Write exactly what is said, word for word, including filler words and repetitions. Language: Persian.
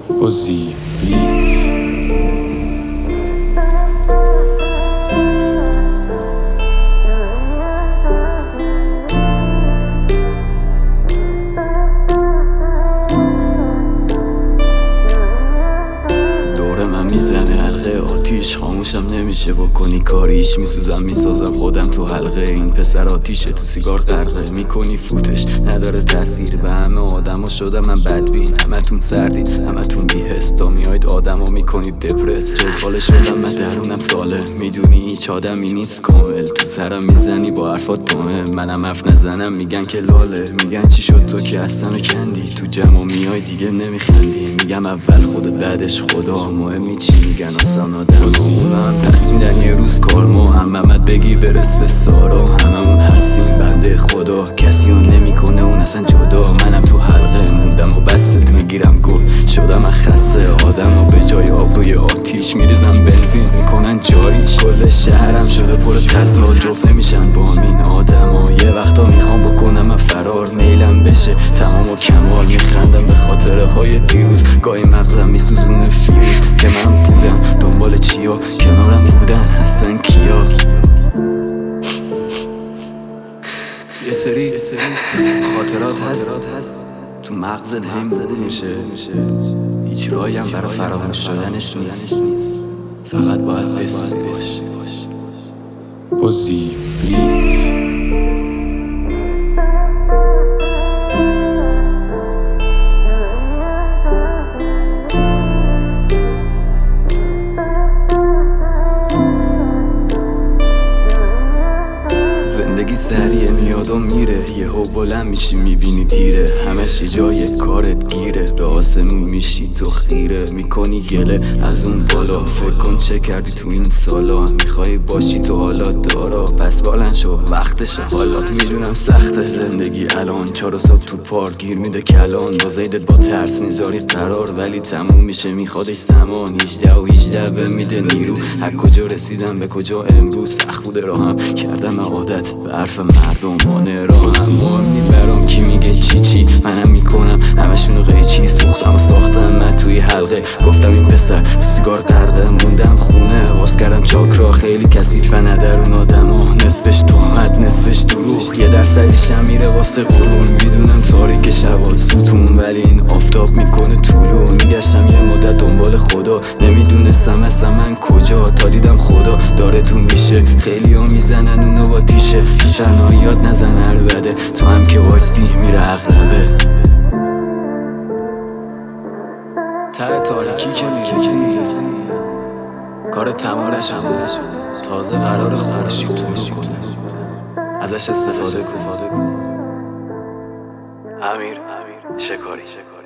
بازی بیت میزنه حلقه آتیش، خاموشم نمیشه بکنی کاریش. میسوزم میسازم خودم تو حلقه، این پسر آتیشه تو سیگار غرقه. میکنی فوتش نداره تاثیر، به همه آدما شدم من بدبین. همتون سردین همتون بی‌حس، تا میاید آدمو میکنید دپرس. رزغال شدم من درونم سالم، میدونی هیچ آدمی نیست کامل. تو سرم میزنی با حرفات تومه، منم حرف نزنم میگن که لاله. میگن چی شد تو که اصلا کندی، تو جمع میای دیگه نمیخندی. میگم اول خودت بعدش خدا، مهم چی میگن اصلا آدم هم پس میدن یه روز کارمو. هممت بگیر برس به سارا، هممون هستیم بنده خدا، کسی اون نمیکنه اون اصلا جدا. منم تو حلقه موندم و بسته، میگیرم گل شدم من خسته. آدم و به جای آب روی آتیش میریزم بنزین میکنن جاری. کل شهرم شده پر تضاد، جفت نمیشن با این آدما. یه وقتا میخوام بکنم من فرار، میلم بشه تمام و کمال. میخندم به خاطره های دیروز، گاهی مغزم میسوزونه فیروز. که من بودم دنبال چیا، کنارم بودن هستن کیا. یه سری خاطرات هست تو مغزت هم بوده میشه، هیچ راهی هم برای فراموش شدنش نیست، فقط باید بسوزی باش. بازی بیت زندگی سریع میاد و میره، یهو بلند میشی میبینی دیره. همش یه جای کارت گیره، به آسمون میشی تو خیره. میکنی گله از اون بالا، فکر کن چه کردی تو این سالا. میخوای باشی تو حالا دارا، پس بالن شو وقتشه حالا. میدونم سخته زندگی الان، چهار صبح تو پارک گیر میده کلان. با زیدت با ترس میذاری قرار، ولی تموم میشه میخوادش زمان. هجده و هجده به میده نیرو، از کجا رسیدم به کجا امروز. سخت بوده راهم کردم عادت به حرف مردم مانه را. مهم نی برام کی میگه چی چی، منم میکنم همشونو قیچی. سوختم و ساختم من توی حلقه، گفتم این پسر تو سیگار غرقه. موندم خونه باز کردم چاکرا، خیلی کثیفه ندرون آدما. نصفش تهمت نصفش دروغ، یه درصدیشم میره واسه قرون. میدونم تاریک شبات ستون، ولی این آفتاب میکنه طولون. میگشتم یه مدت دنبال خدا، نمیدونستم اصلا من کجا، تا دیدم خدا داره تو میشه. خیلی ها میزنن اونو با تیشه، تنهاییات نزن هر بده، تو هم که وایسی میره عقربه. ته تاریکی که میرسی کار تموم نشده، تازه قرار خورشید طلوع کنه، ازش استفاده کن. امیر شکاری.